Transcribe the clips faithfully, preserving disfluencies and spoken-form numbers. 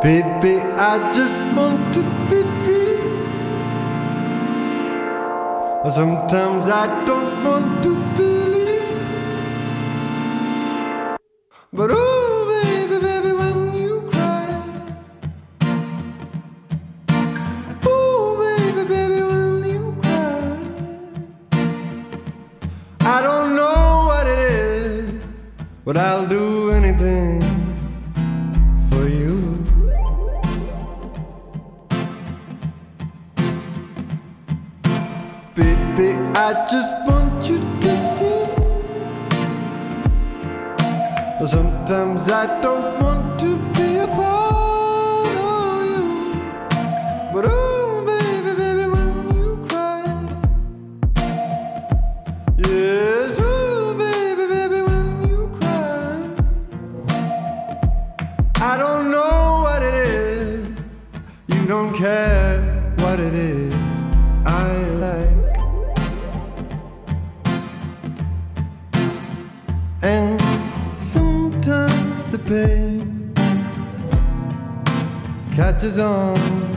Baby, I just want to be free. Sometimes I don't want to believe. But oh, baby, baby, when you cry. Oh, baby, baby, when you cry. I don't know what it is, but I'll do anything for you. Baby, I just want you to see. Sometimes I don't want to be a part of you. But oh, baby, baby, when you cry. Yes, oh, baby, baby, when you cry. I don't know what it is. You don't care what it is I like. And sometimes the pain catches on.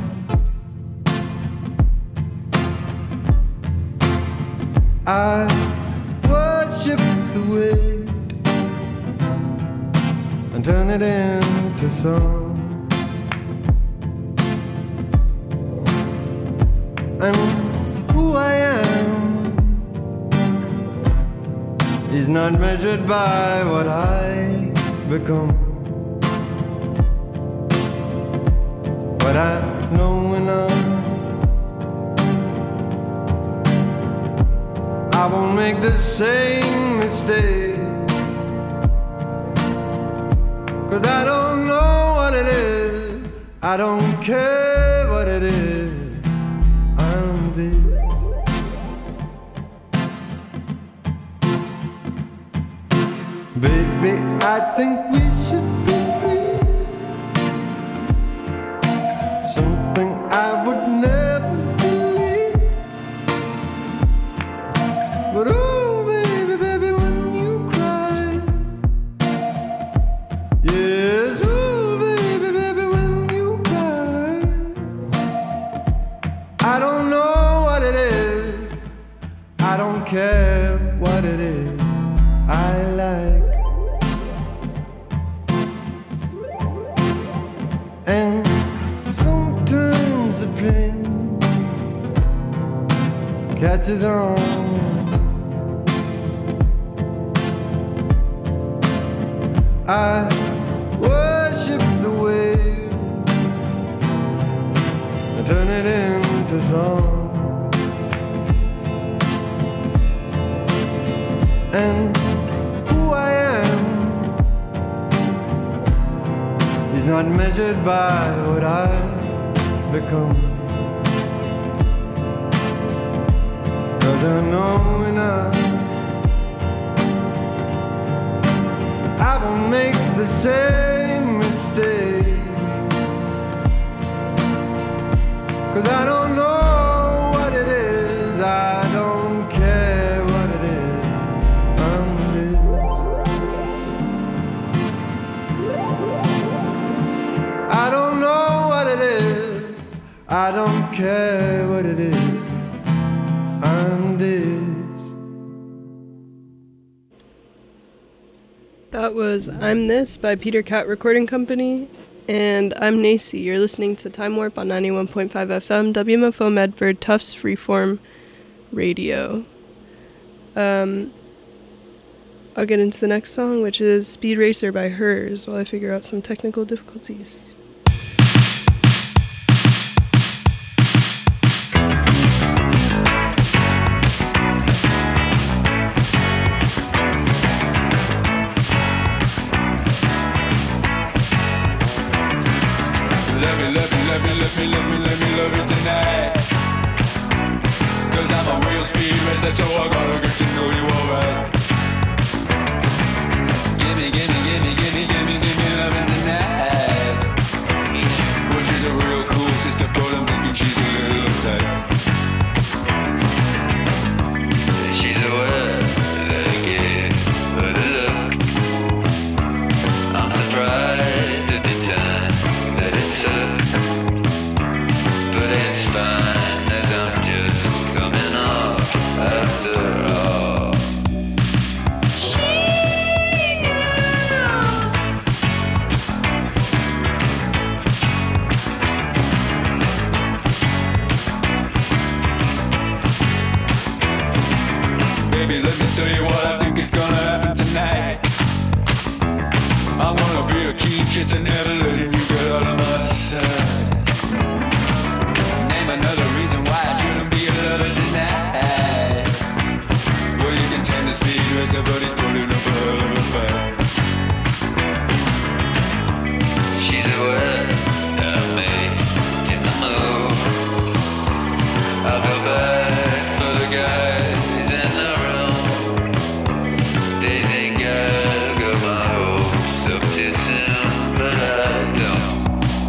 I worship the weight and turn it into song. And who I am is not measured by what I become. But I know enough. I won't make the same mistakes, 'cause I don't know what it is. I don't care what it is. I'm this. Baby, I think we should be freaks. Something I would never believe. But oh, baby, baby, when you cry. Yes, oh, baby, baby, when you cry. I don't know what it is. I don't care what it is I like. And sometimes the pain catches on. I worship the wave and turn it into song. And who I am is not measured by what I become. 'Cause I know enough. I won't make the same mistakes, 'cause I don't know what it is. I don't care what it is. I'm this. I don't know what it is. I don't care what it is. I'm this. That was I'm This by Peter Cat Recording Company, and I'm Nacy. You're listening to Time Warp on ninety-one point five F M, W M F O Medford, Tufts Freeform Radio. Um, I'll get into the next song, which is Speed Racer by Hers, while I figure out some technical difficulties. Let me, let me, let me, let me, let me, let me love you tonight. 'Cause I'm a real speed racer, so I gotta get to know you alright. Gimme, gimme, gimme, gimme, gimme, gimme loving tonight. Well, she's a real cool sister, but I'm thinking she's a little uptight. She's a word that I get for the look. I'm surprised at the time that it's baby, let me tell you what I think is gonna happen tonight. I'm gonna be a keen chaser, never letting you get out of my sight. Name another reason why I shouldn't be a lover tonight. Well, you can tend to speed racer, but he's putting up a hell of a fight. She's aware of me in the mood. I'll go back for the guys in the room. They think I'll go my hopes up too soon, but I don't.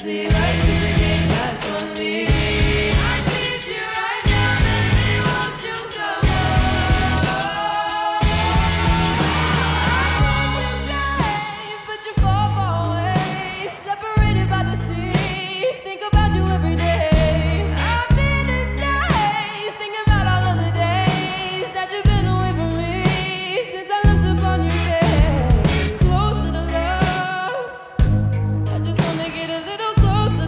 see life is a game that's on me. I need you right now, baby, won't you come home? I want you blind, but you're far, far away, separated by the sea. Think about you every day. I've been a daze, thinking about all of the days that you've been away from me. Since I looked upon your face, closer to love. I just wanna get a little closer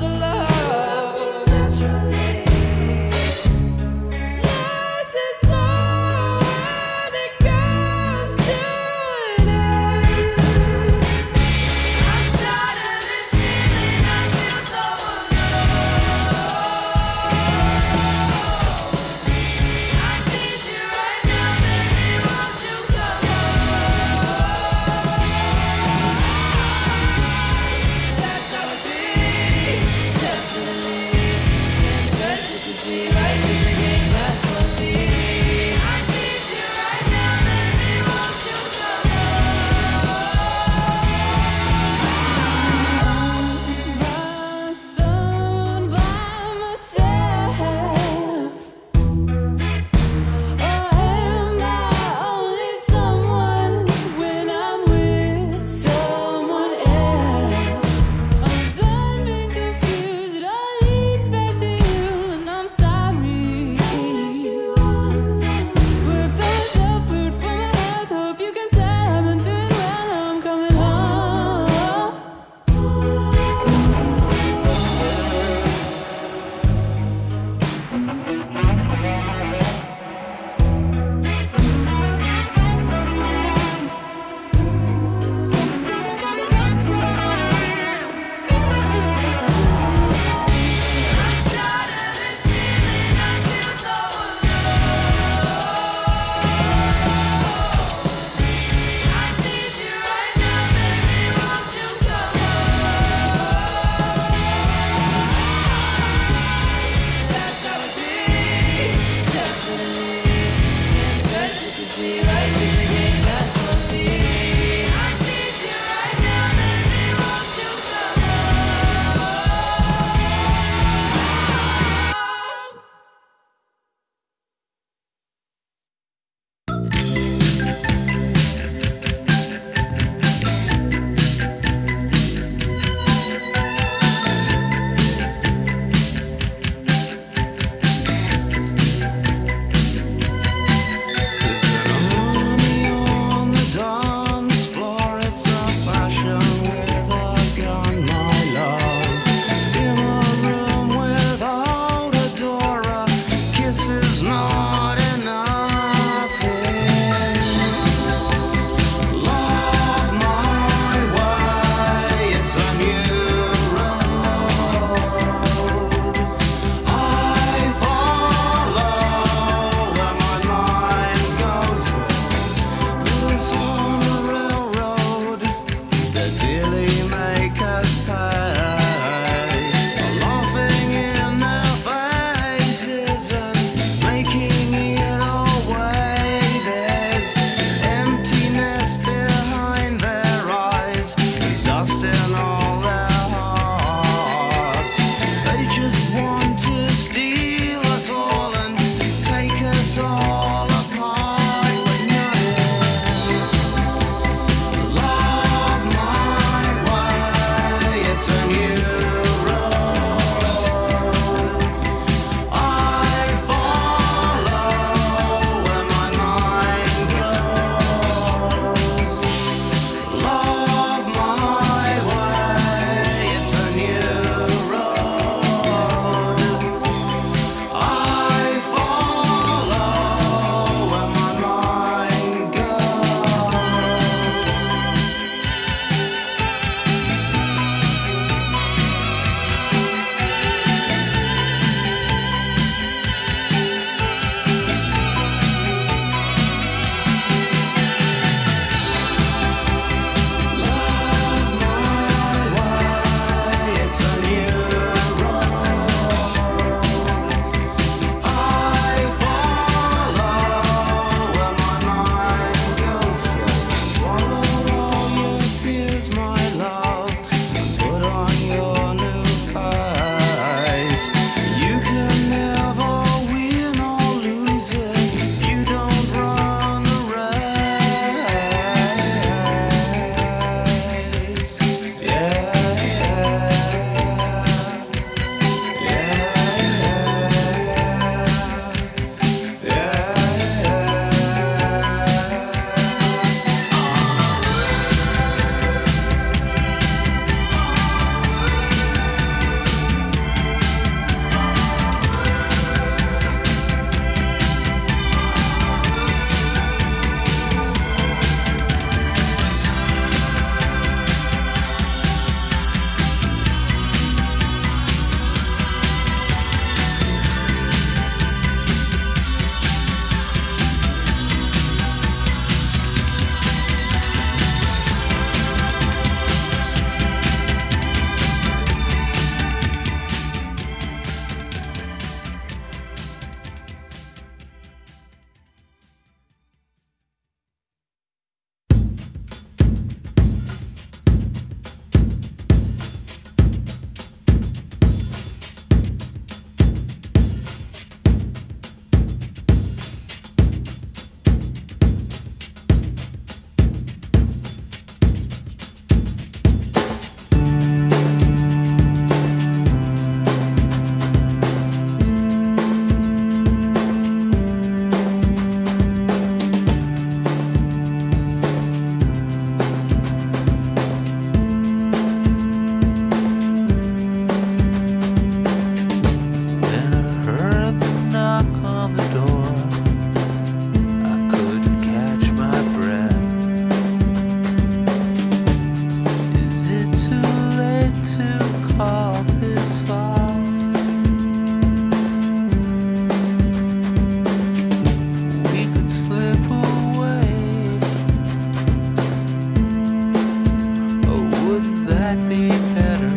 that be better?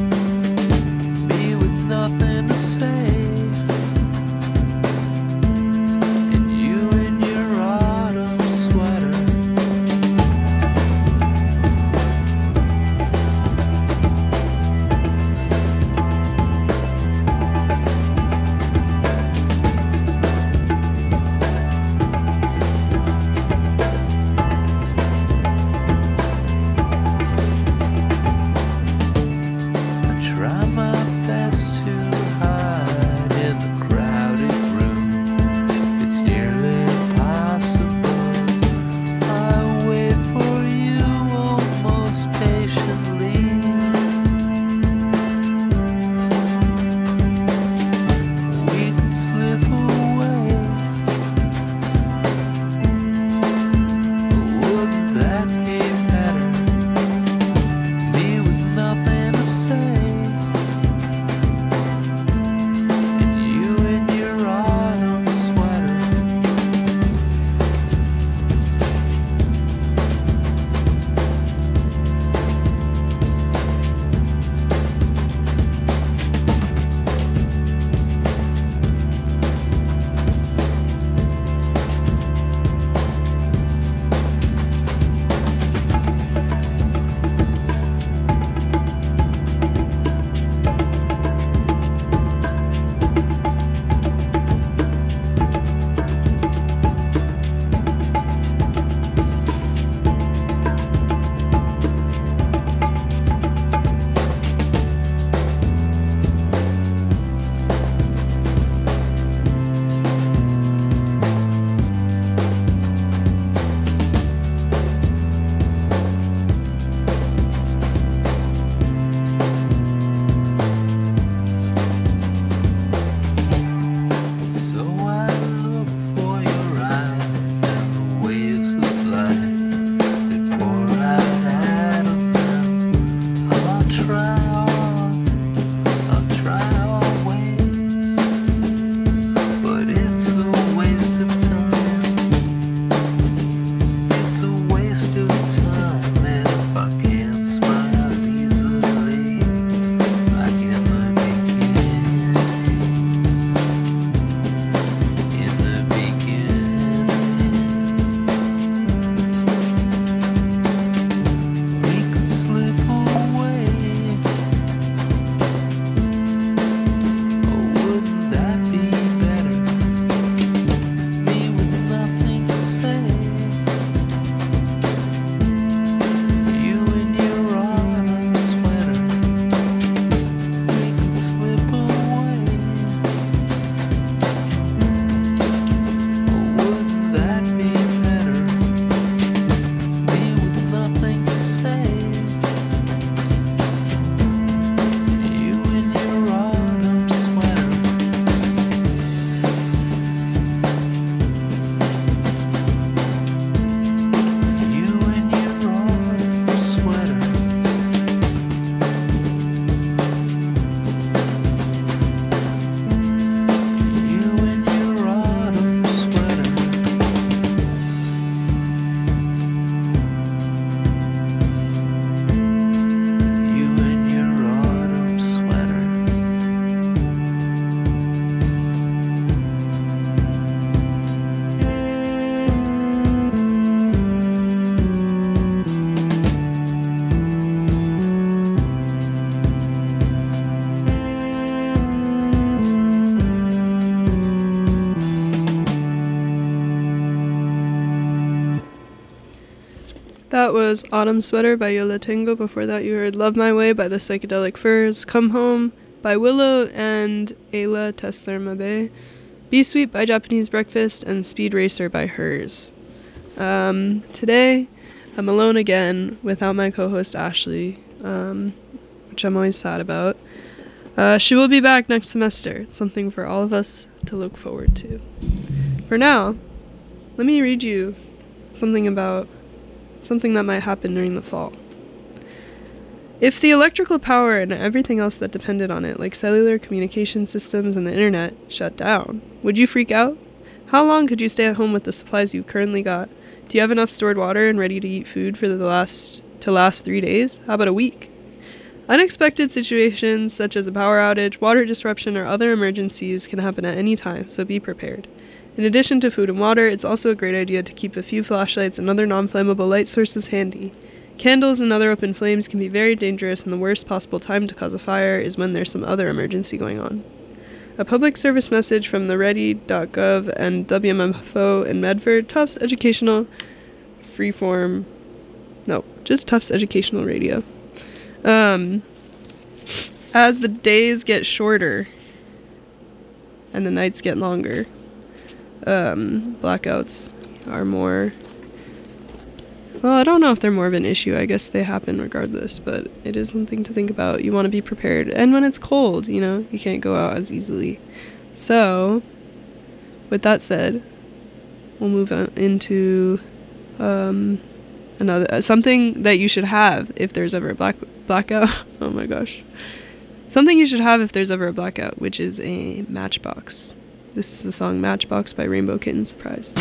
Me with nothing to say, and you in your autumn sweater. Try my best to hide in the crowded room. It's nearly impossible. I wait for you almost patiently. We can slip away. Wouldn't that be better? Me with nothing to say. You in your autumn sweater. So I look for your eyes and the waves of light that pour out out of them. I'll try all, I'll try always, but it's a waste of time. It's a waste of time if I can't smile easily like in the beginning. In the beginning, we could slip away. Oh, wouldn't that be better? Me with nothing to say. You in your autumn sweater. We could slip away. Oh, wouldn't that be better? Me with nothing to say. You in your autumn sweater. You in your autumn sweater. You in your autumn sweater. You in your autumn sweater. That was Autumn Sweater by Yola Tango. Before that, you heard Love My Way by the Psychedelic Furs, Come Home by Willow and Ayla Tesler-Mabe, Be Sweet by Japanese Breakfast, and Speed Racer by Hers. Um, today, I'm alone again without my co-host Ashley, um, which I'm always sad about. Uh, she will be back next semester. It's something for all of us to look forward to. For now, let me read you something about something that might happen during the fall. If the electrical power and everything else that depended on it, like cellular communication systems and the internet, shut down, would you freak out? How long could you stay at home with the supplies you've currently got? Do you have enough stored water and ready-to-eat food for the last to last three days? How about a week? Unexpected situations such as a power outage, water disruption, or other emergencies can happen at any time, so be prepared. In addition to food and water, it's also a great idea to keep a few flashlights and other non-flammable light sources handy. Candles and other open flames can be very dangerous, and the worst possible time to cause a fire is when there's some other emergency going on. A public service message from the ready dot gov and W M F O in Medford, Tufts Educational Freeform, no, just Tufts Educational Radio. Um, as the days get shorter and the nights get longer, um, blackouts are more, well, I don't know if they're more of an issue. I guess they happen regardless, but it is something to think about. You want to be prepared. And when it's cold, you know, you can't go out as easily. So, with that said, we'll move on into um, another uh, something that you should have if there's ever a black blackout. Oh my gosh. Something you should have if there's ever a blackout, which is a matchbox. This is the song Matchbox by Rainbow Kitten Surprise.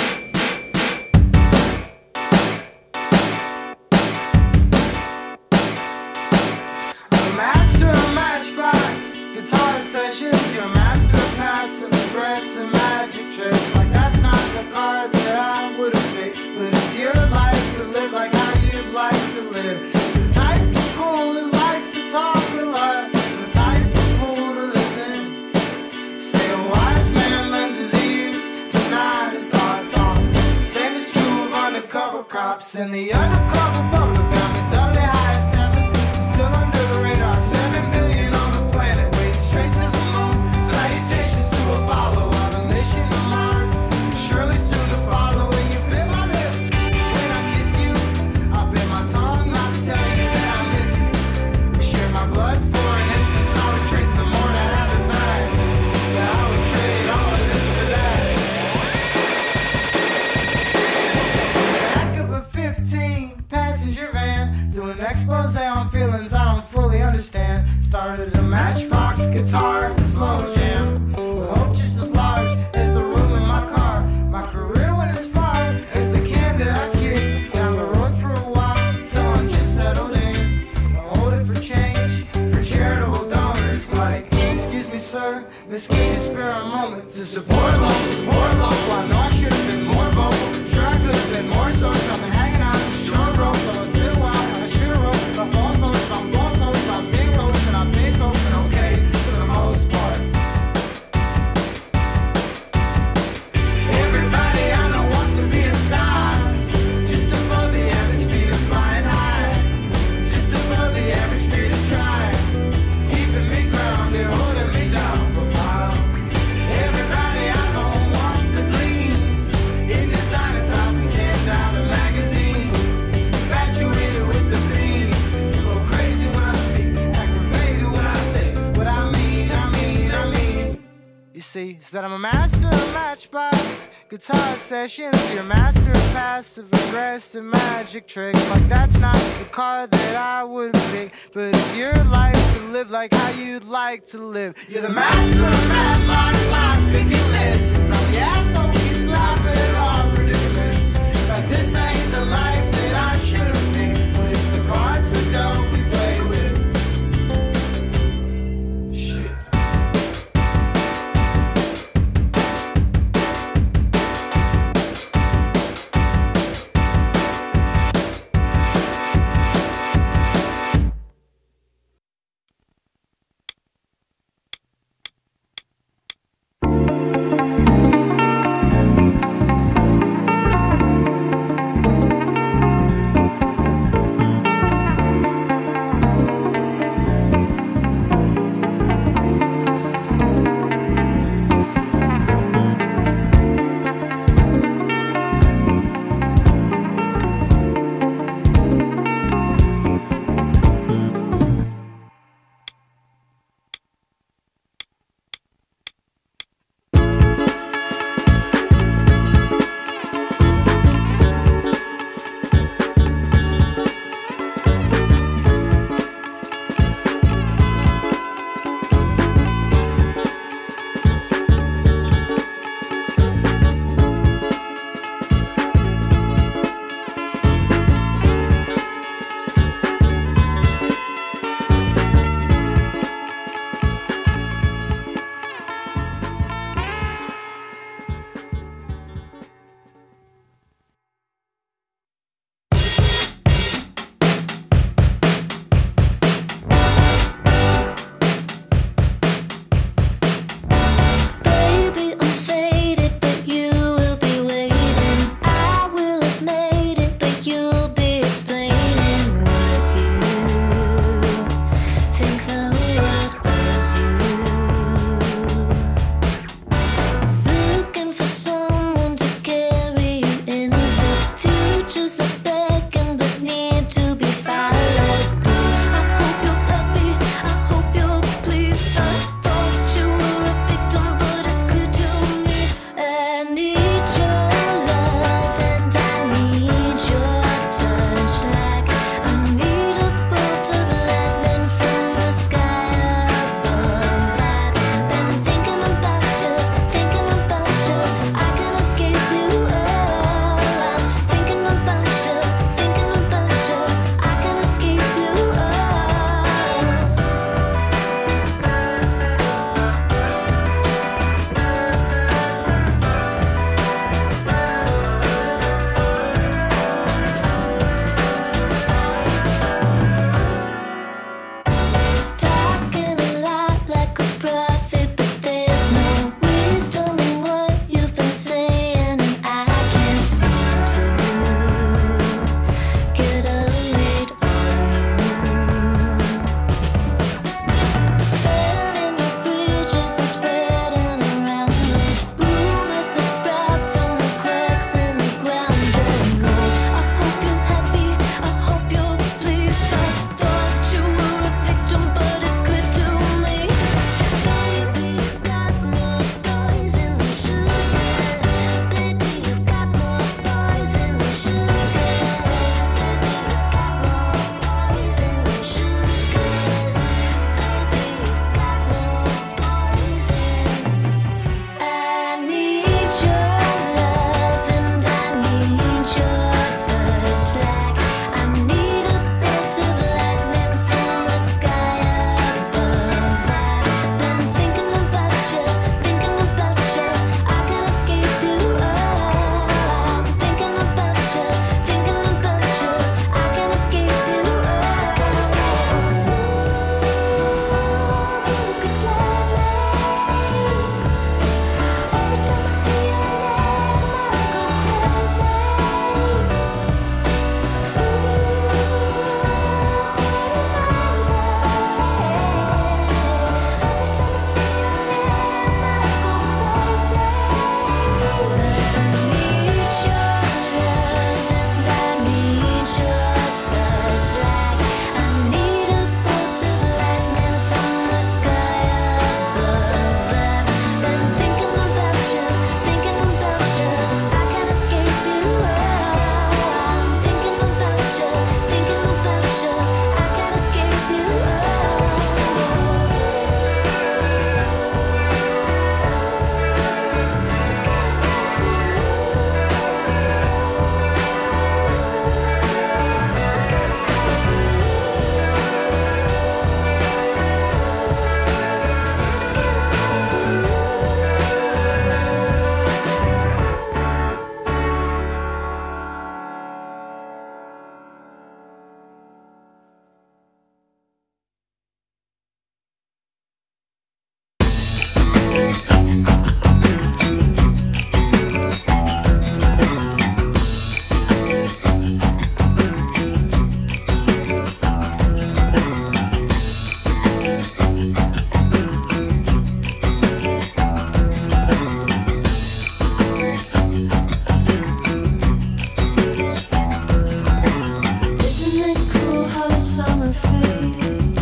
Master of matchbox, guitar sessions, you're a master of passive aggressive magic tricks. Like that's not the card that I would have picked, but it's your life to live like how you'd like to live. The type of cool that likes to talk a lot, the type of fool to listen. Say a wise man lends his ears, but not his thoughts on. Same is true of undercover cops and the undercover public. I'm a doubly high seven, still under the radar. Seven billion on the planet, waiting straight to the moon. Salutations to Apollo on a mission to Mars. Surely soon to follow. When you bit my lip, when I kiss you, I bit my tongue not to tell you that I miss you. We share my blood for an instant. I would trade some more to have it back. Yeah, I would trade all of this for that. Back of a fifteen passenger van, doing an expose on feelings I don't fully understand. Started a matchbox guitar slow jam, with hope just as large as the room in my car. My career went as far as the can that I kicked down the road for a while, till I'm just settled in. I'll hold it for change, for charitable donors. Like, excuse me sir, Miss, could you spare a moment to support local, support local? I know I should have been more vocal, sure I could have been more social. I've been hanging out at the short road, though it's been a while. I should have wrote if I'm blowing posts, if I'm blowing posts, I've been coaching, I've been coping okay for the most part. Everybody I know wants to be a star, just above the average speed of flying high, just above the average speed of trying, keeping me grounded, holding me down for miles. Everybody I know wants to gleam in designer tops and ten dollar magazines, infatuated with the beans. You go crazy when I speak, aggravated when I say what I mean, I mean, I mean. You see, is that I'm a master of matchbox guitar sessions, you're a master of passive aggressive magic tricks. Like that's not the card that I would pick, but it's your life to live like how you'd like to live. You're the master of madlock, lock, picking lists. I'm the asshole keeps laughing at our predicaments. Like this ain't the life that I should have picked, but it's the cards we dealt we play with. Shit. summer fades.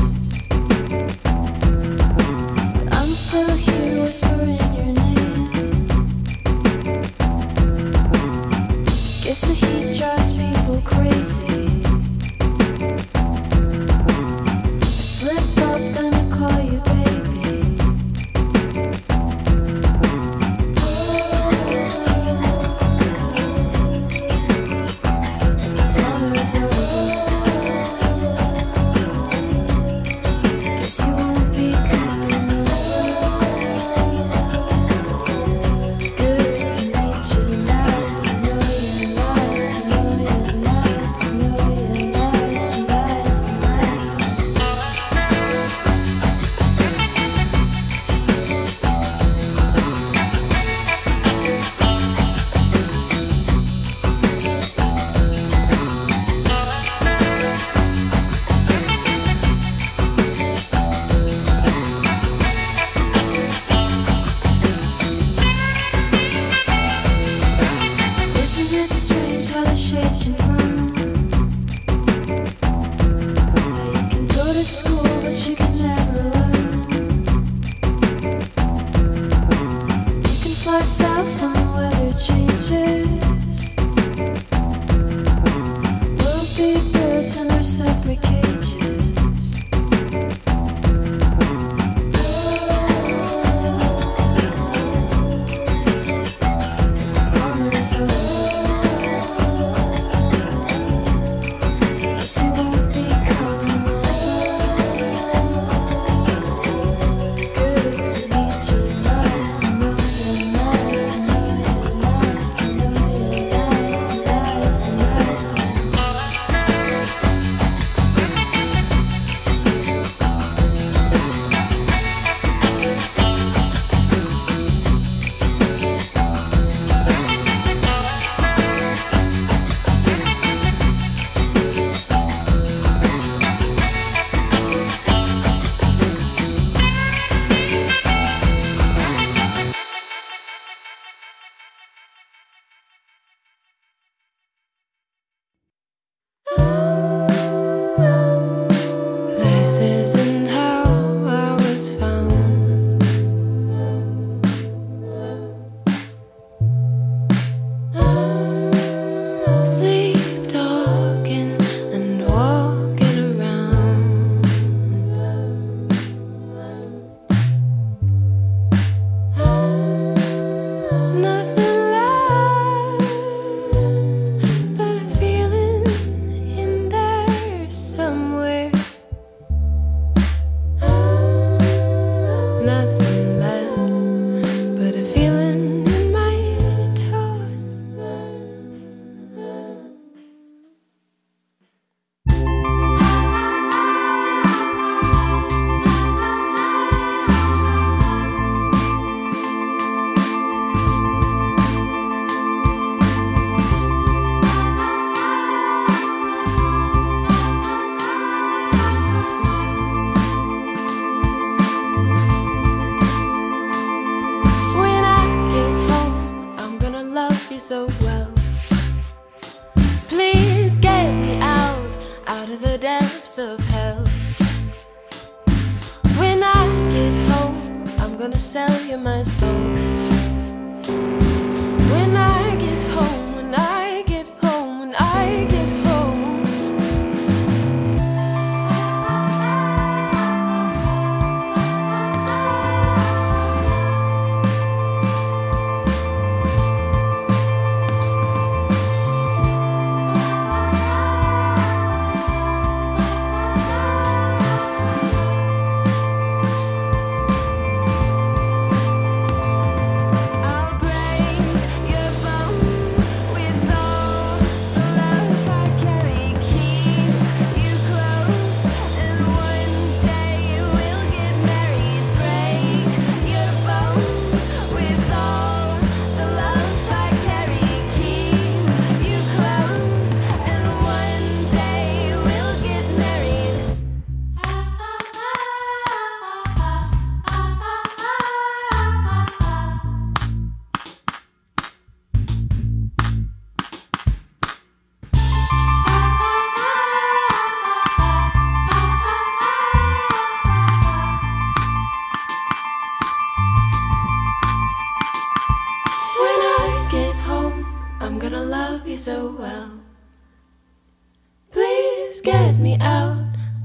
But I'm still here whispering your name. Guess the heat drives people crazy. I slip up and I call you baby. The summer's over. Guess you won't be coming over. Good to meet you, nice to know you, nice to know you, nice to know you, nice to, nice to, nice to. Isn't it strange how the shade can burn? How you can go to school but you can never learn. You can fly south when the weather changes. We'll be birds in our separate cages. The summer's over. Guess you won't be coming over. Good to meet you, nice to know you, nice to know you, nice to know you, nice to, nice to, nice to. This isn't how I was found. Sleep talking and walking around. Nothing left but a feeling in there somewhere. Nothing left but a feeling in my toes. When I get home, I'm gonna love you so well. Please get me out, out of the depths of hell. When I get home, I'm gonna sell you my soul. When I get home, when I get home, when I get home.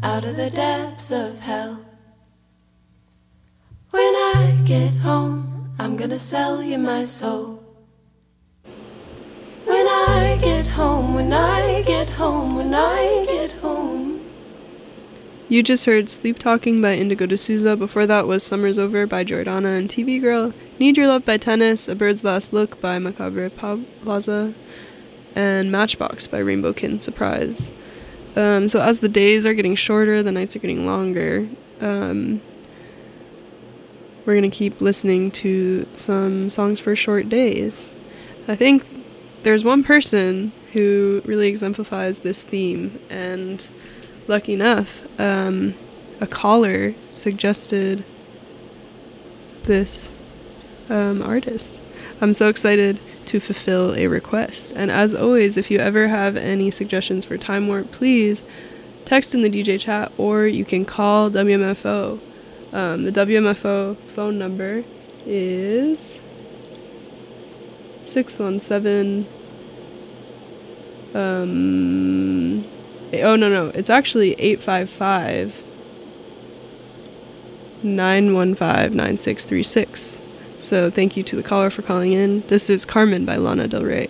out of the depths of hell. When I get home, I'm gonna sell you my soul. When I get home, when I get home, when I get home. You just heard Sleep Talking by Indigo D'Souza. Before that was Summer's Over by Jordana and T V Girl. Need Your Love by Tennis. A Bird's Last Look by Macabre Plaza. And Matchbox by Rainbow Kitten Surprise. Um, so as the days are getting shorter, the nights are getting longer. Um, we're going to keep listening to some songs for short days. I think there's one person who really exemplifies this theme, and lucky enough, um, a caller suggested this um, artist. I'm so excited to fulfill a request. And as always, if you ever have any suggestions for Time Warp, please text in the D J chat, or you can call W M F O. Um, the W M F O phone number is six one seven... Um, oh, no, no. It's actually eight five five, nine one five, nine six three six. So thank you to the caller for calling in. This is Carmen by Lana Del Rey.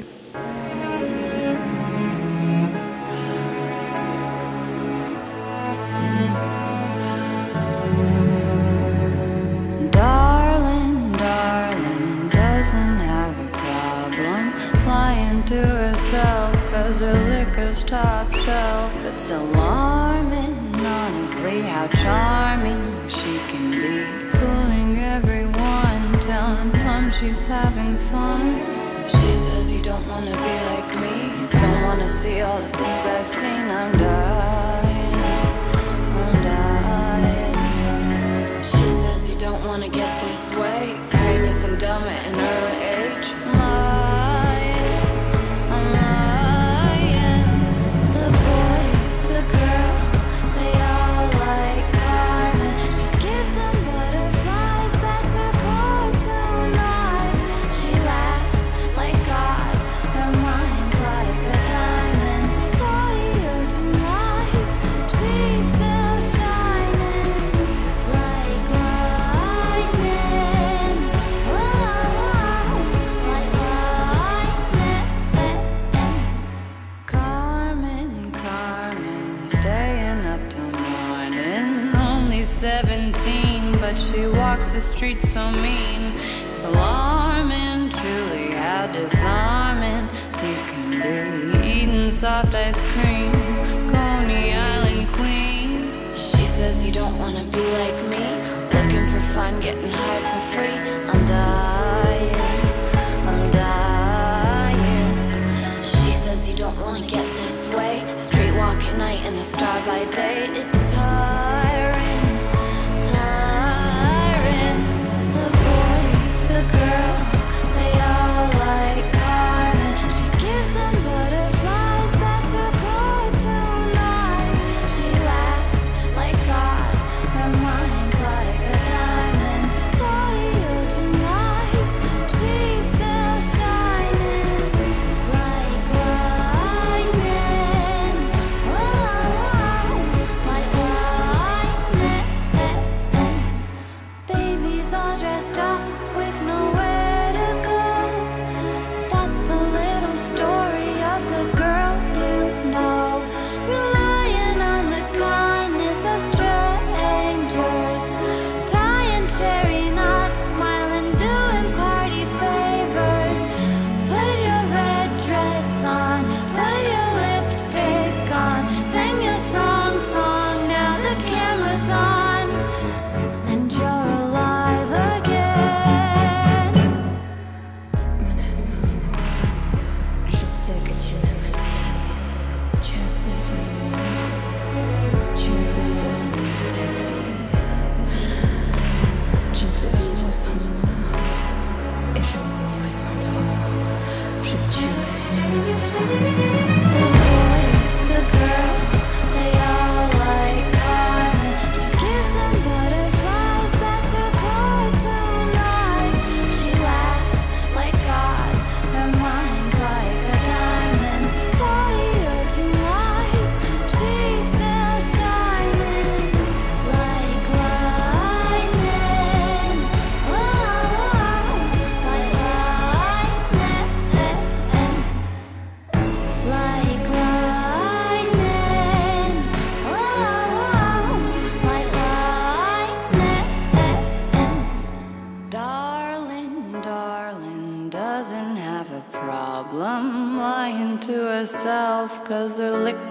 Darling, darling, doesn't have a problem lying to herself, 'cause her liquor's top shelf. It's alarming, honestly, how charming she can be, fooling everyone, telling them she's having fun. She says you don't wanna be like me, don't wanna see all the things I've seen. I'm dying, I'm dying. She says you don't wanna get this way, famous and dumb at an early age. Lying, I'm lying. The boys, the girls, they all like Carmen. She gives them butterflies, bats her cartoon eyes. She laughs like God, her mind's like a diamond. Body of two eyes, she's still shining like lightning. Oh, like lightning. Carmen, Carmen, staying up till morning. Only seventeen, but she walks the streets so mean. It's alarming, truly, how disarming you can be. Eating soft ice cream, Coney Island queen. She says you don't wanna be like me, looking for fun, getting high for free. I'm dying, I'm dying. She says you don't wanna get this way, street walk at night and a star by day. It's tiring, tiring. The boys, the girls, they all like Carmen. She gives them butterflies, bats her cartoon eyes. She laughs like God, her mind's like a diamond. Body of two eyes, she's still shining like lightning. Oh, like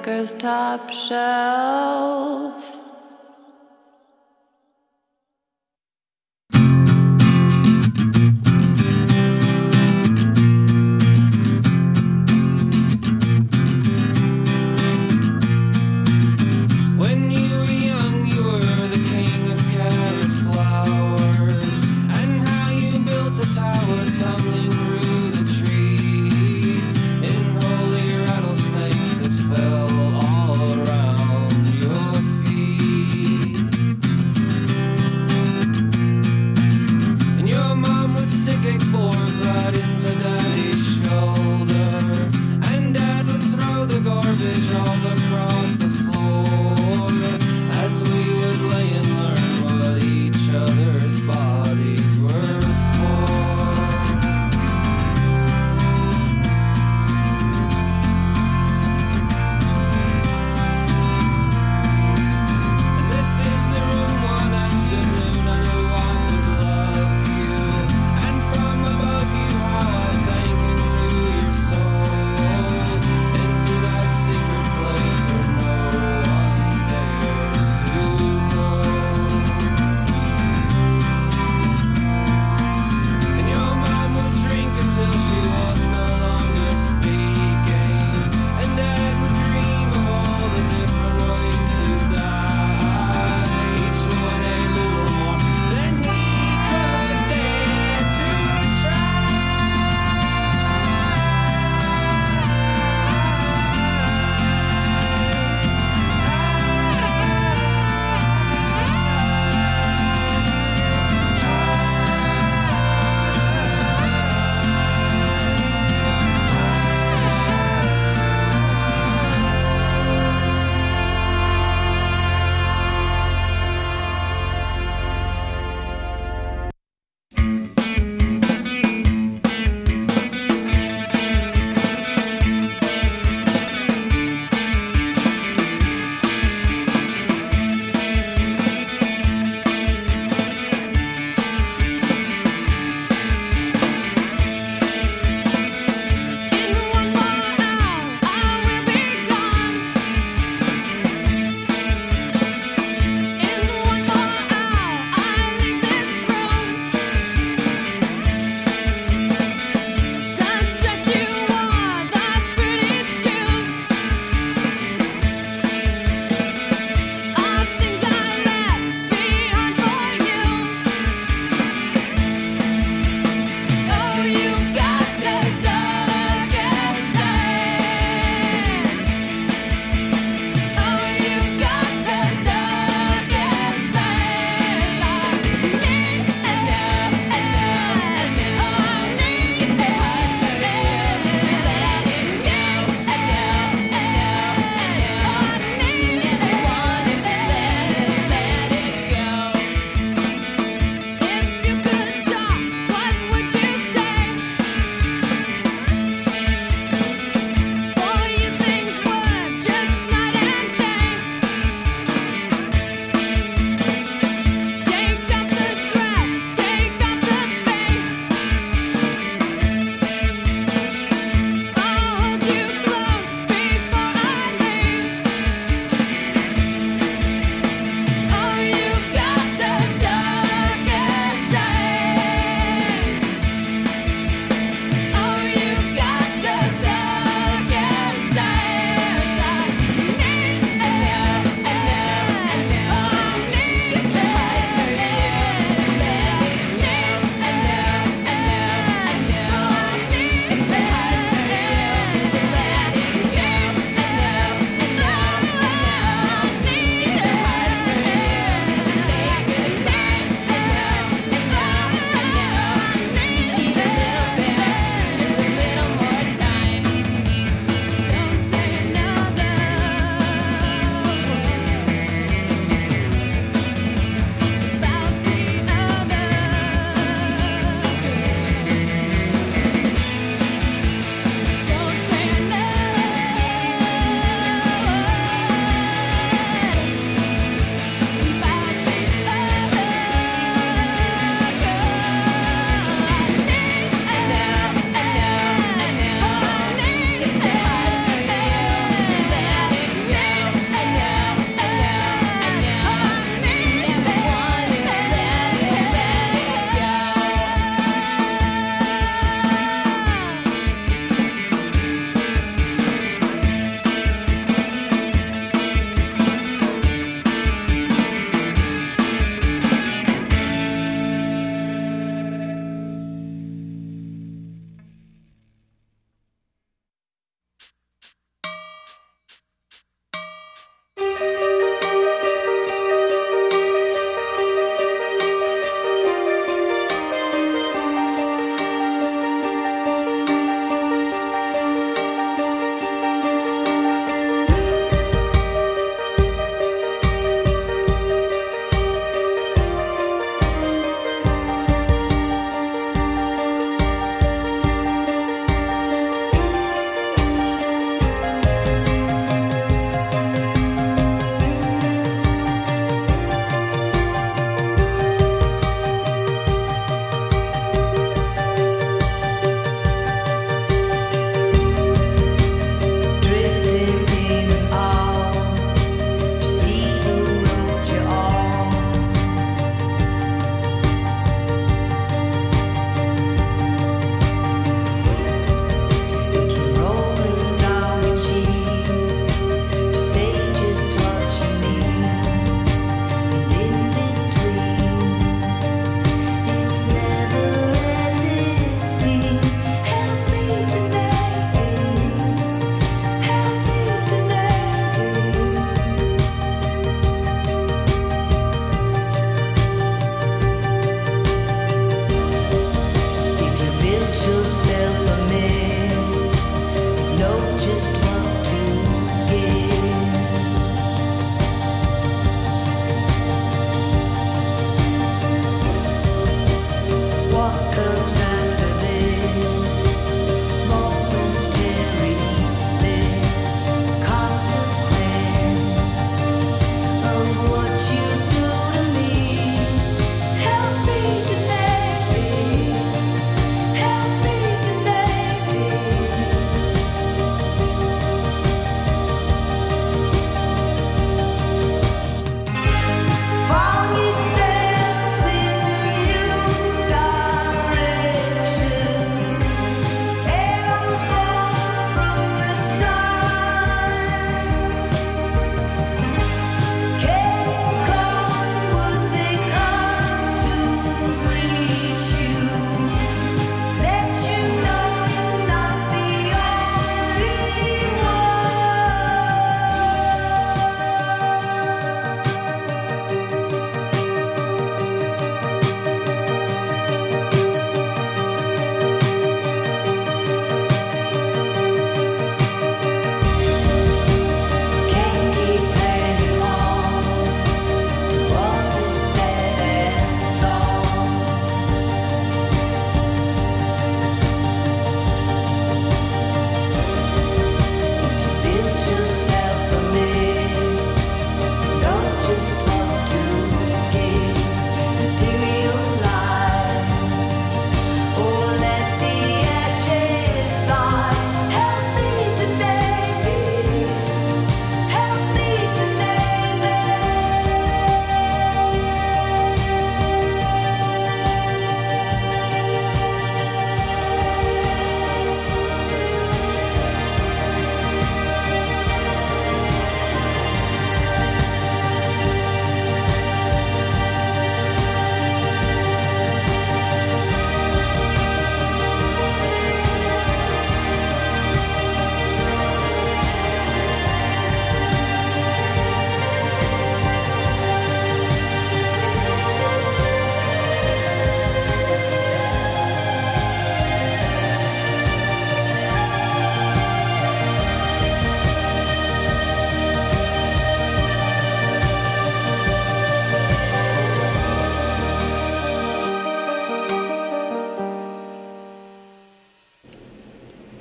liquor's top shelf. When you were young, you were the king of carrot flowers, and how you built a tower tumbling through the trees, in holy rattlesnakes that fell all around your feet.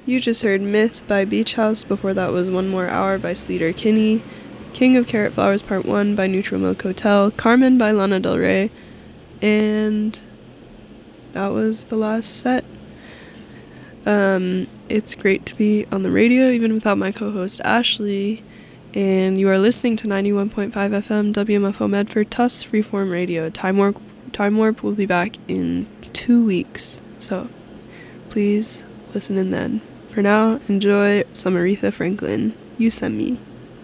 You just heard Myth by Beach House. Before that was One More Hour by Sleater Kinney. King of Carrot Flowers Part one by Neutral Milk Hotel. Carmen by Lana Del Rey. And that was the last set. Um, it's great to be on the radio, even without my co-host Ashley. And you are listening to ninety-one point five F M W M F O Medford Tufts Freeform Radio. Time Warp, Time Warp will be back in two weeks. So please listen in then. For now, enjoy some Aretha Franklin. You Send Me.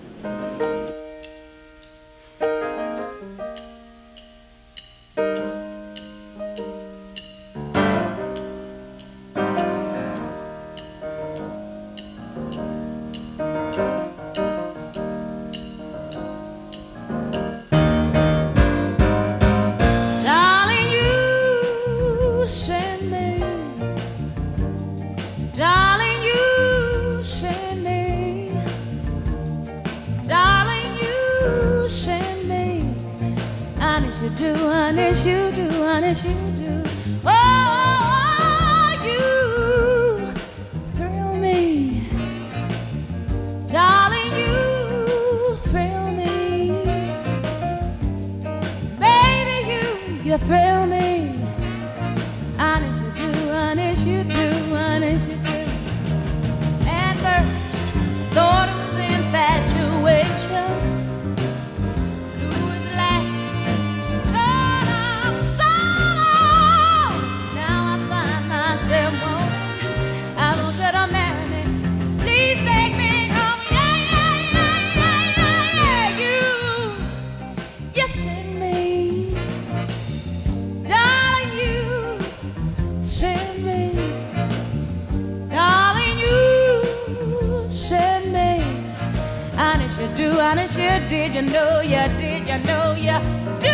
Darling, you send me. Darling, you send me. Darling, you send me. Honest you do, honest you do, honest you do. Oh, you thrill me. Darling, you thrill me. Baby, you, you thrill me. Honest you do, honest you do, honest you do. At first, thought it was infatuation. Blue was last, so long, so long. Now I find myself wanting, I want you to marry me. Please take me home, yeah, yeah, yeah, yeah, yeah, yeah. You, you send me. Darling, you send me. Darling, you send me. Honest you do, honest you did, you know you did, you know you did.